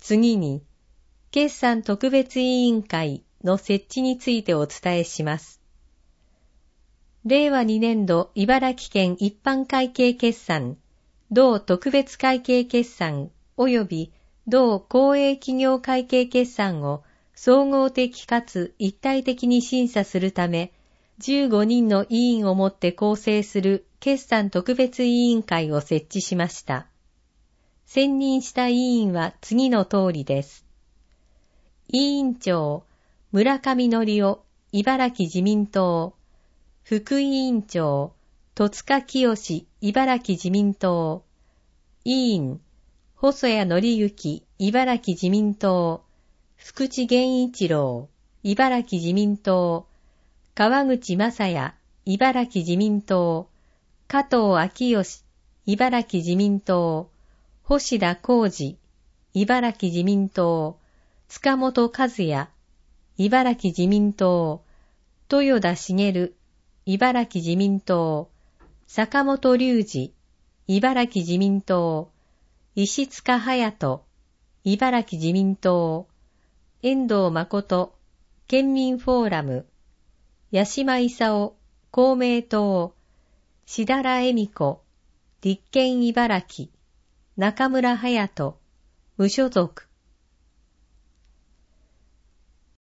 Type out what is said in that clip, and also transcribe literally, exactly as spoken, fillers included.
次に、決算特別委員会の設置についてお伝えします。れいわにねんど茨城県一般会計決算、同特別会計決算及び同公営企業会計決算を総合的かつ一体的に審査するため、じゅうごにんの委員をもって構成する決算特別委員会を設置しました。選任した委員は次の通りです。委員長、村上則夫、茨城自民党。副委員長、戸塚清、茨城自民党。委員、細谷則之、茨城自民党。福地源一郎、茨城自民党。川口正也、茨城自民党。加藤昭義、茨城自民党。星田浩二、茨城自民党。塚本和也、茨城自民党。豊田茂、茨城自民党。坂本龍二、茨城自民党。石塚隼人、茨城自民党。遠藤誠、県民フォーラム。八島勲、公明党。志田良恵美子、立憲茨城。中村隼人、無所属。